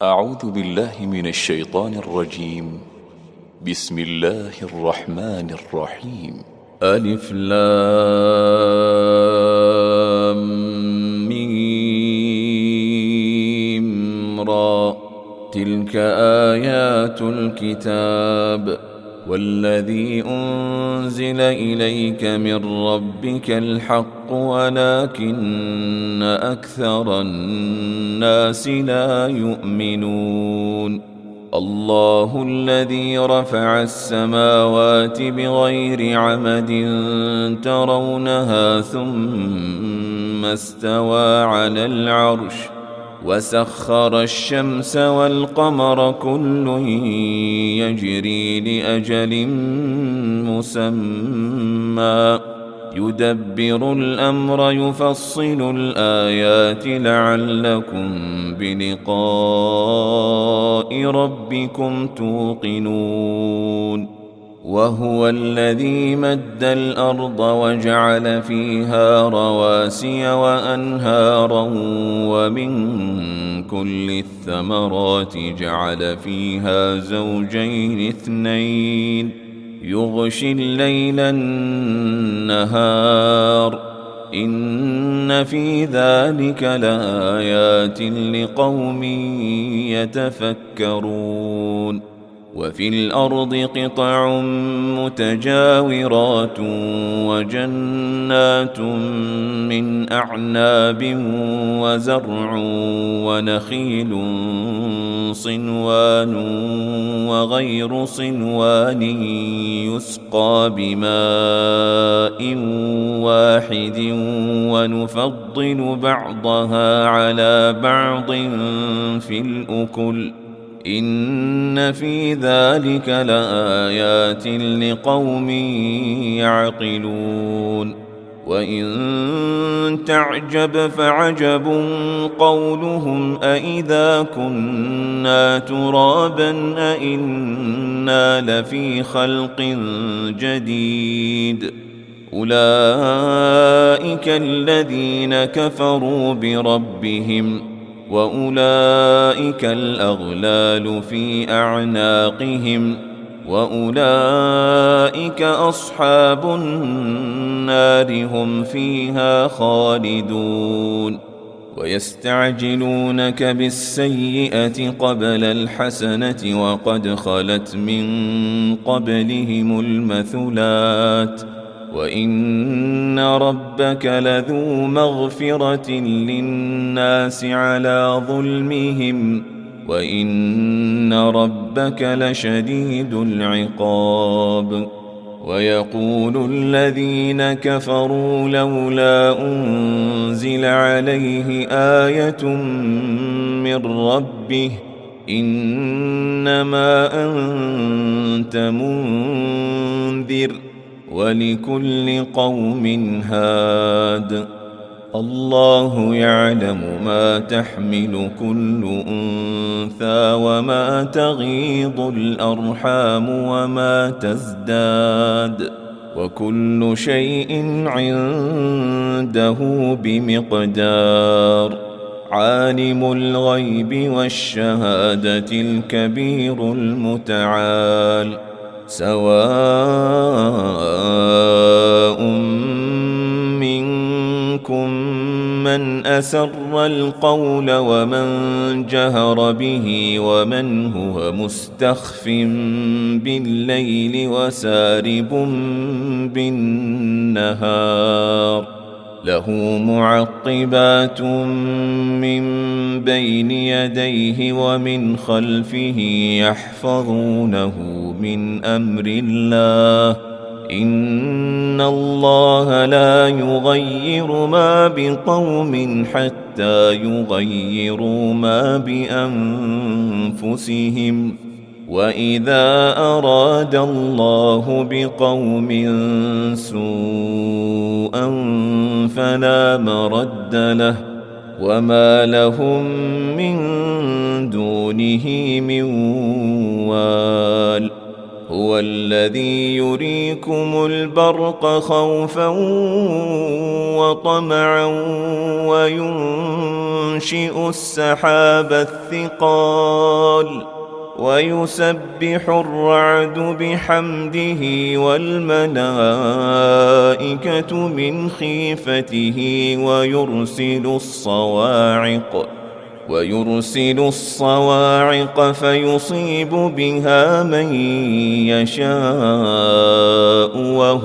أعوذ بالله من الشيطان الرجيم. بسم الله الرحمن الرحيم. ألف لام ميم را. تلك آيات الكتاب والذي أنزل إليك من ربك الحق ولكن أكثر الناس لا يؤمنون. الله الذي رفع السماوات بغير عمد ترونها ثم استوى على العرش وسخر الشمس والقمر كل يجري لأجل مسمى يدبر الأمر يفصل الآيات لعلكم بلقاء ربكم توقنون. وهو الذي مد الأرض وجعل فيها رواسي وأنهارا ومن كل الثمرات جعل فيها زوجين اثنين يغشي الليل النهار إن في ذلك لآيات لقوم يتفكرون. وفي الأرض قطع متجاورات وجنات من أعناب وزرع ونخيل صنوان وغير صنوان يسقى بماء واحد ونفضل بعضها على بعض في الأكل إن في ذلك لآيات لقوم يعقلون. وإن تعجب فعجب قولهم أإذا كنا ترابا أإنا لفي خلق جديد أولئك الذين كفروا بربهم وأولئك الأغلال في أعناقهم وأولئك أصحاب النار هم فيها خالدون. ويستعجلونك بالسيئة قبل الحسنة وقد خلت من قبلهم المثلات وإن ربك لذو مغفرة للناس على ظلمهم وإن ربك لشديد العقاب. ويقول الذين كفروا لولا أنزل عليه آية من ربه إنما أنت منذر ولكل قوم هاد. الله يعلم ما تحمل كل أنثى وما تغيض الأرحام وما تزداد وكل شيء عنده بمقدار. عالم الغيب والشهادة الكبير المتعال. سواء منكم من أسر القول ومن جهر به ومن هو مستخف بالليل وسارب بالنهار له معقبات من بين يديه ومن خلفه يحفظونه من أمر الله إن الله لا يغير ما بقوم حتى يغيروا ما بأنفسهم وإذا أراد الله بقوم سوءا فلا مرد له وما لهم من دونه من وال. هو الذي يريكم البرق خوفا وطمعا وينشئ السحاب الثقال ويسبح الرعد بحمده والملائكة من خيفته ويرسل الصواعق فيصيب بها من يشاء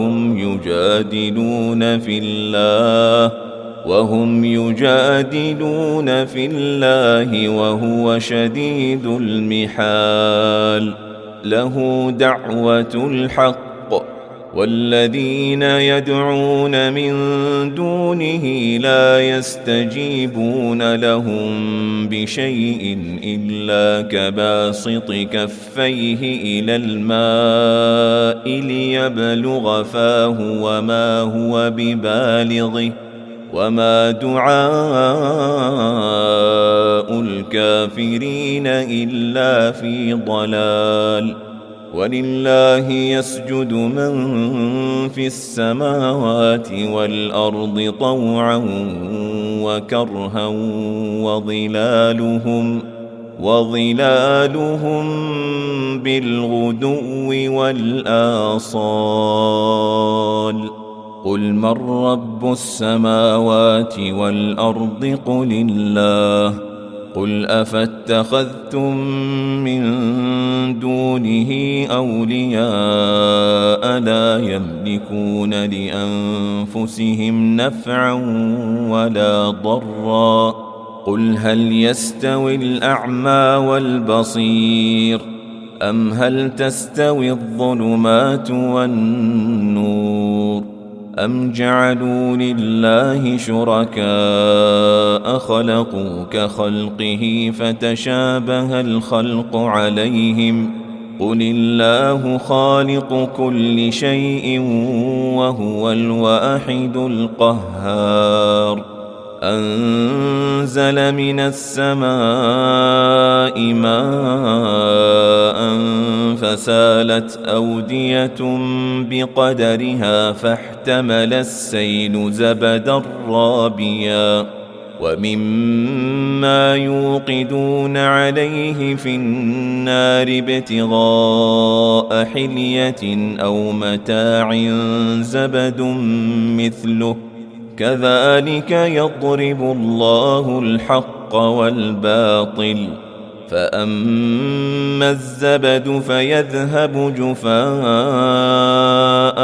وهم يجادلون في الله وهو شديد المحال له دعوة الحق والذين يدعون من دونه لا يستجيبون لهم بشيء إلا كباسط كفيه إلى الماء ليبلغ فاه وما هو ببالغه وما دعاء الكافرين إلا في ضلال ولله يسجد من في السماوات والأرض طوعا وكرها وظلالهم بالغدو والآصال قل من رب السماوات والأرض قل الله قل أفاتخذتم من دونه أولياء لا يملكون لأنفسهم نفعا ولا ضرا قل هل يستوي الأعمى والبصير أم هل تستوي الظلمات والنور أم جعلوا لله شركاء خلقوا كخلقه فتشابه الخلق عليهم قل الله خالق كل شيء وهو الواحد القهار أنزل من السماء ماء فسالت أودية بقدرها فاحتمل السيل زبدا رابيا ومما يوقدون عليه في النار ابتغاء حلية أو متاع زبد مثله كذلك يضرب الله الحق والباطل فأما الزبد فيذهب جفاء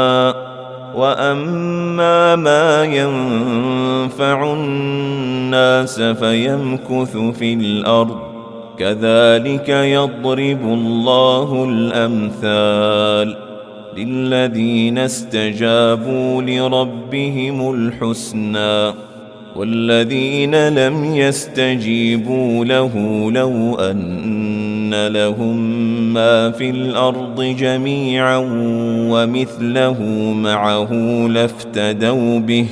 وأما ما ينفع الناس فيمكث في الأرض كذلك يضرب الله الأمثال للذين استجابوا لربهم الحسنى والذين لم يستجيبوا له لو أن لهم ما في الأرض جميعا ومثله معه لافتدوا به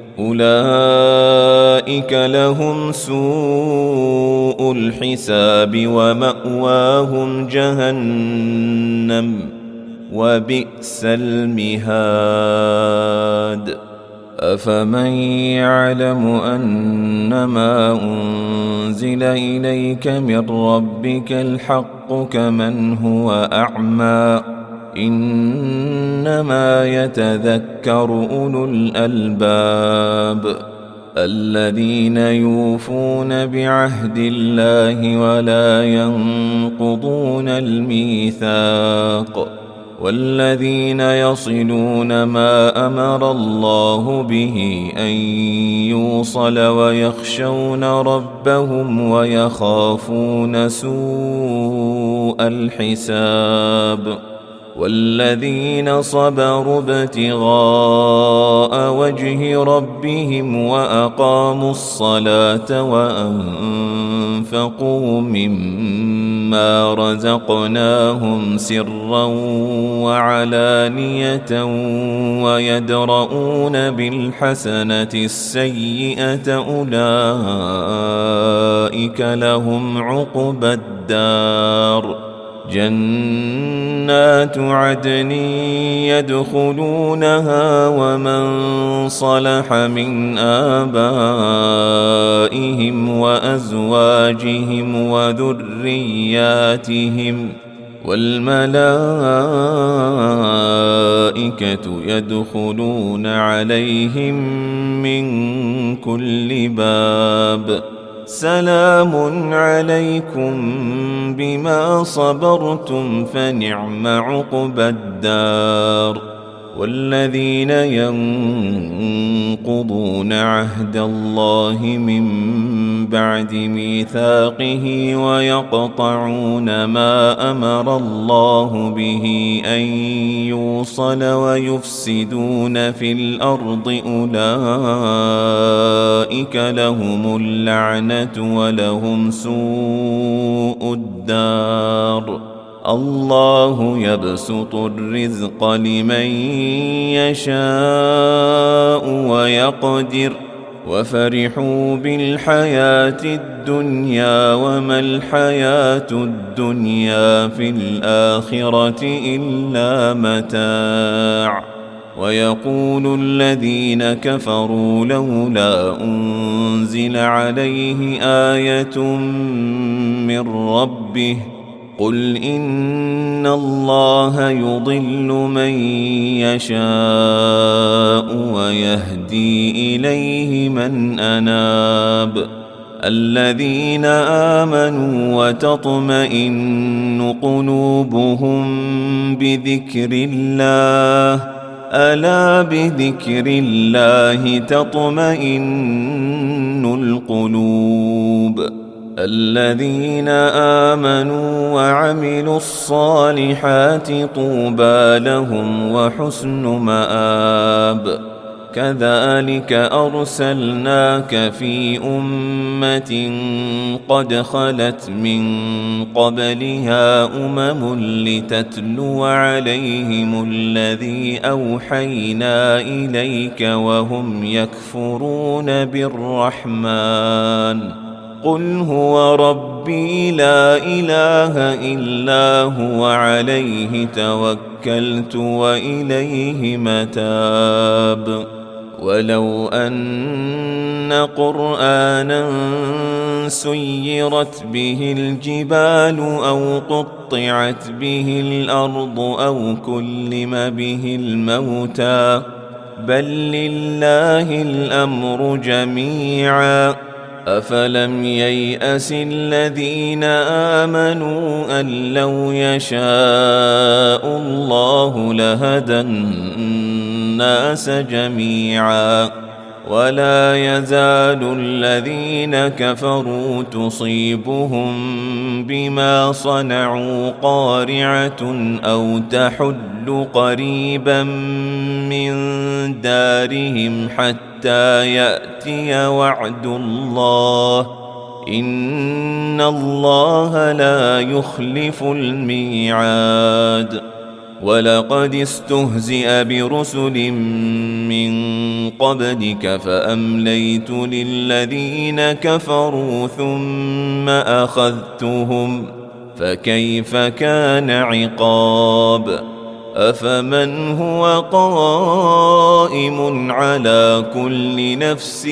أولئك لهم سوء الحساب ومأواهم جهنم وبئس المهاد أفمن يعلم أنما أنزل إليك من ربك الحق كمن هو أعمى إنما يتذكر أولو الألباب الذين يوفون بعهد الله ولا ينقضون الميثاق والذين يصلون ما أمر الله به أن يوصل ويخشون ربهم ويخافون سوء الحساب والذين صبروا ابتغاء وجه ربهم وأقاموا الصلاة وأنفقوا مما رزقناهم سرا وعلانية ويدرؤون بالحسنة السيئة أولئك لهم عقبى الدار جنات عدن يدخلونها ومن صلح من آبائهم وأزواجهم وذرياتهم والملائكة يدخلون عليهم من كل باب سلام عليكم بما صبرتم فنعم عقبى الدار. والذين ينقضون عهد الله من بعد ميثاقه ويقطعون ما أمر الله به أن يوصل ويفسدون في الأرض أولئك لهم اللعنة ولهم سوء الدار. الله يبسط الرزق لمن يشاء ويقدر وفرحوا بالحياة الدنيا وما الحياة الدنيا في الآخرة إلا متاع. ويقول الذين كفروا لولا أنزل عليه آية من ربه قل إن الله يضل من يشاء ويهدي إليه من أناب. الذين آمنوا وتطمئن قلوبهم بذكر الله ألا بذكر الله تطمئن القلوب. الذين آمنوا وعملوا الصالحات طوبى لهم وحسن مآب. كذلك أرسلناك في أمة قد خلت من قبلها لتتلو عليهم الذي أوحينا إليك وهم يكفرون بالرحمن قل هو ربي لا إله إلا هو عليه توكلت وإليه متاب. ولو أن قرآنا سيرت به الجبال أو قطعت به الأرض أو كلم به الموتى بل لله الأمر جميعا أفلم ييأس الذين آمنوا أن لو يشاء الله لهدى الناس جميعا ولا يزال الذين كفروا تصيبهم بما صنعوا قارعة أو تحل قريبا من دارهم حتى يأتي وعد الله إن الله لا يخلف الميعاد. ولقد استهزئ برسل من قبلك فأمليت للذين كفروا ثم أخذتهم فكيف كان عقاب. أفمن هو قائم على كل نفس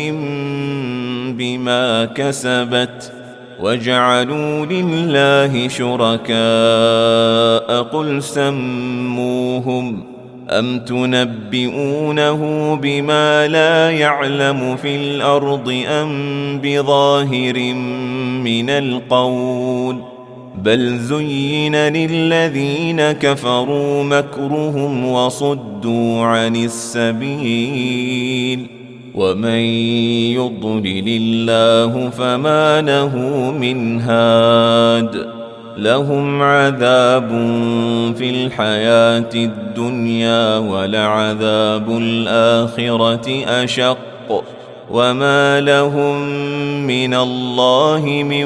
بما كسبت وجعلوا لله شركاء قل سموهم أم تنبئونه بما لا يعلم في الأرض أم بظاهر من القول بل زين للذين كفروا مكرهم وصدوا عن السبيل ومن يضلل الله فما له من هاد. لهم عذاب في الحياة الدنيا ولعذاب الآخرة أشق وما لهم من الله من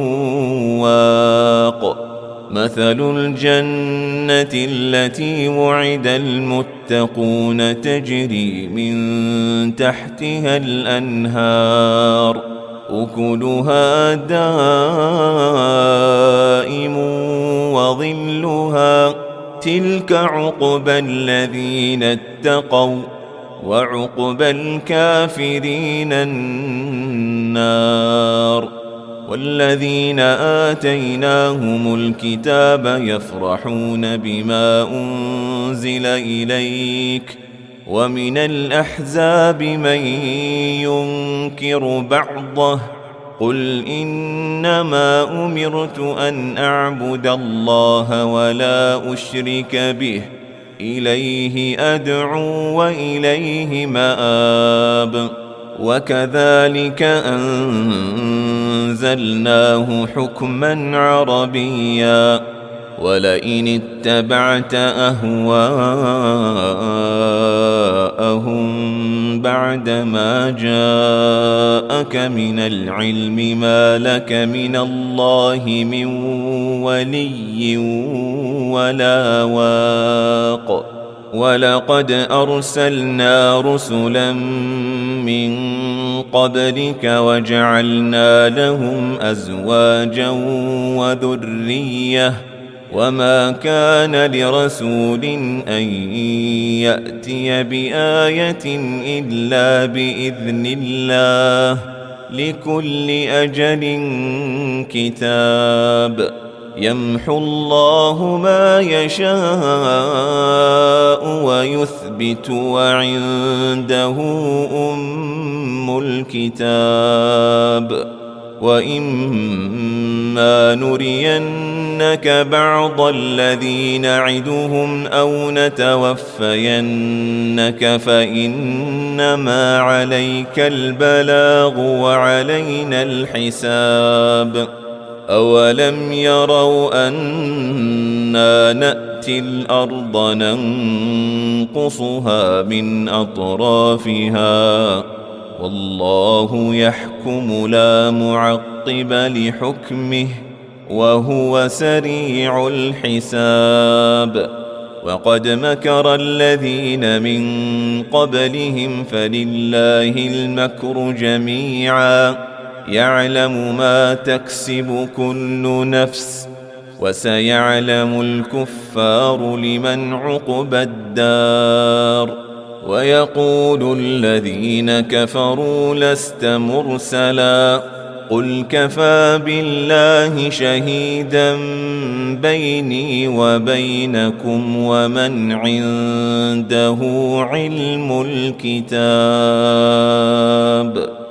واق. مثل الجنة التي وعد المتقون تجري من تحتها الأنهار أكلها دائم وظلها تلك عقبى الذين اتقوا وعقبى الكافرين النار. والذين آتيناهم الكتاب يفرحون بما أنزل إليك ومن الأحزاب من ينكر بعضه قل إنما أمرت أن أعبد الله ولا أشرك به إليه أدعو وإليه مآب. وكذلك أنزلناه حكما عربيا ولئن اتبعت أهواءهم بعدما جاءك من العلم ما لك من الله من ولي ولا واق. ولقد أرسلنا رسلا من قبلك وجعلنا لهم أزواجا وذرية وما كان لرسول أن يأتي بآية إلا بإذن الله لكل أجل كتاب. يمحو الله ما يشاء ويثبت وعنده أم الكتاب. وإما نرينك بعض الذي نعدهم أو نتوفينك فإنما عليك البلاغ وعلينا الحساب. أولم يروا أنا نأتي الأرض ننقصها من أطرافها والله يحكم لا معقب لحكمه وهو سريع الحساب. وقد مكر الذين من قبلهم فلله المكر جميعا يعلم ما تكسب كل نفس وسيعلم الكفار لمن عقبى الدار. ويقول الذين كفروا لست مرسلا قل كفى بالله شهيدا بيني وبينكم ومن عنده علم الكتاب.